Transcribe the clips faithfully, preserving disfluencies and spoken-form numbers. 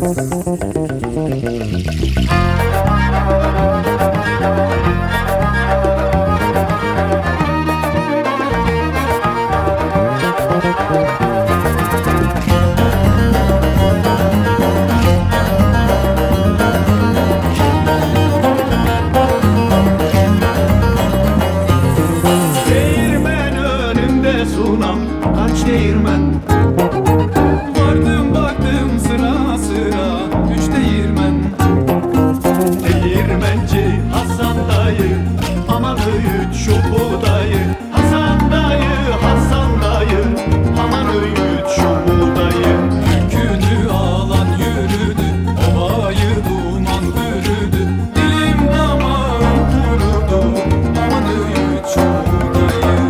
Sunam kaç değirmen, vardım baktım sıra sıra üç değirmen. Değirmenci Hasan dayı, aman öğüt şu buğdayı. Hasan dayı, Hasan dayı, aman öğüt şu buğdayı. Yükünü alan yürüdü, ovayı duman bürüdü. Dilim damağım kurudu, aman öğüt şu buğdayı.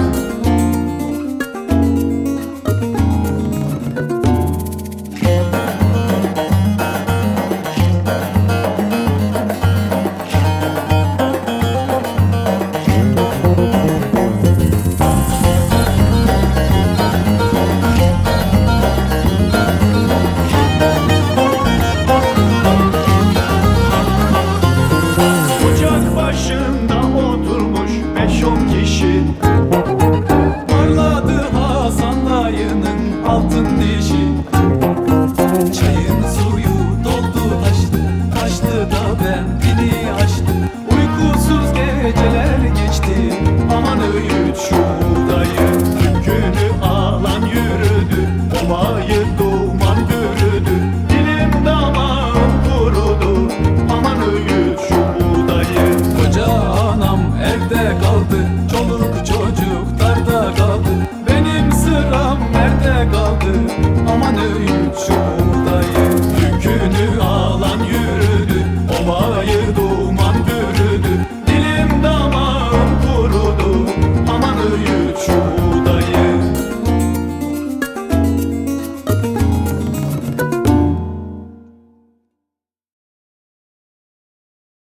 Ocak başında oturmuş beş on kişi. Parladı Hasan dayının altın dişi. Çayın suyu doldu taştı, taştı da bendini açtı. Uykusuz geceler geçti, Aman öğüt şu buğdayı. Yükünü alan yürüdü, ovayı duman bürüdü. Dilim damağım kurudu, aman öğüt şu buğdayı. koca anam evde kaldı, çoluk çocuk darda kaldı. Benim sıram nerede kaldı, aman öğüt şu buğdayı. Yükünü